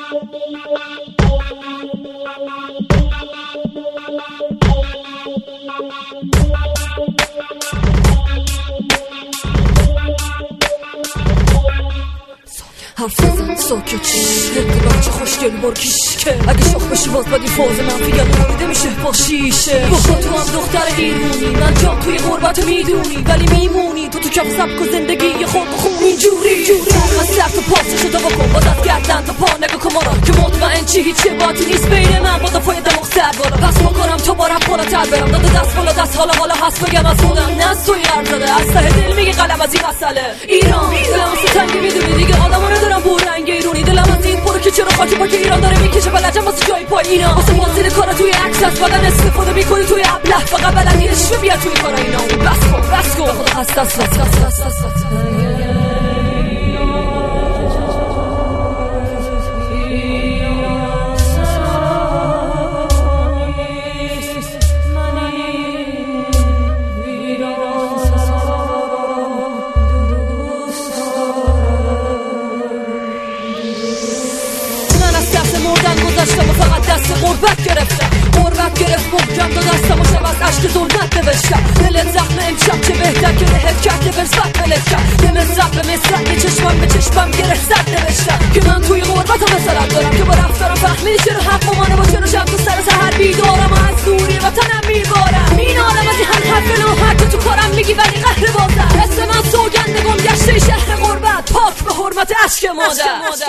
حرف بزن ساکت هدی بچه خوشگل بارکیش که اگه شاخ بشی باز بدی فاز منفی بریده میشه با شیشه بخوا تو هم دختر ایرونی من جام توی غربت میدونی ولی میمونی تو کف سبک و زندگی یه خود بخون اینجوری من سر تو پاسشو تا بکن باز از گردن تا پا نگاه کن مرا که مطمئن چی هیچی باتی نیست بین من با دفای دماغ سر بالا پس بکنم تو بارم بالاتر برم داده دست بالا دست حالا هست بگم از خودم نه از توی حرف زده از ته دل میگه قلم از این مسئله ایران دلم ستنگی میدونی دیگه آدمو ندارم بورنگ ایرونی دلم از این برو که چرا خاکی پاک ایران داره میکشه بلجم واسه جای پای اینا واسه واسه کارا توی عکس از بدن استفاده میکنی توی ابله فقط بلدی رشوه بیا توی کارا اینا بس کن خدا حساس گذاشتم و فقط دست غربت گرفتم محکم دو دستم و شب از عشق ظلمت نوشتم دلت زخم امشب چه بهتر که رهت کرده برزبت ملت کرد یه مصرف به مصرف یه چشمم به چشمم گره زد نوشتم که من توی غربت هم مثلت دارم که با رفتارم فهمیدی چرا حق مانه با چرا شب تو سر سهر بیدارم و از دوری وطنم میبارم این آدم از این حرف نوحد که تو کارم میگی ولی قهر بازم اسم من سوگند گم گشته شهر غربت پاک به حرمت عشق مادر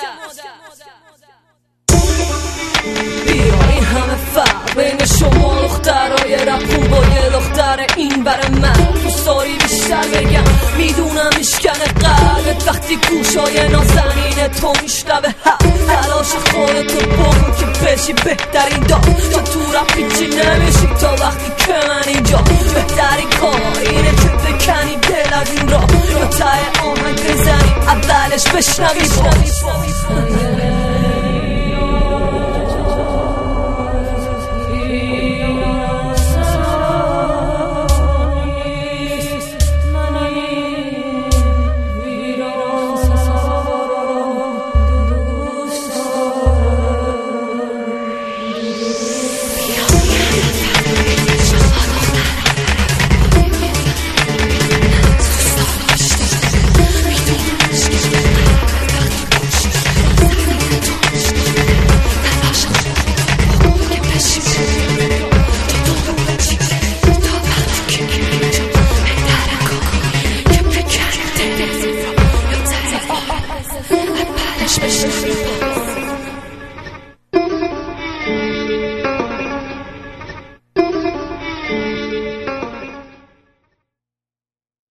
بیا این همه فرق بین شما دخترای رپون با یه دختر این بر من دوستاری بیشتر بگم میدونم میشکنه قلبت وقتی گوشای نازنین تو میشنوه تلاش خودتو بکن که بشی بهترین دار تو تو رپ هیچی نمیشی تا وقتی که من اینجا بهترین کار اینه که بکنی دل از این را یا ته آهنگ بزنی اولش بشنوی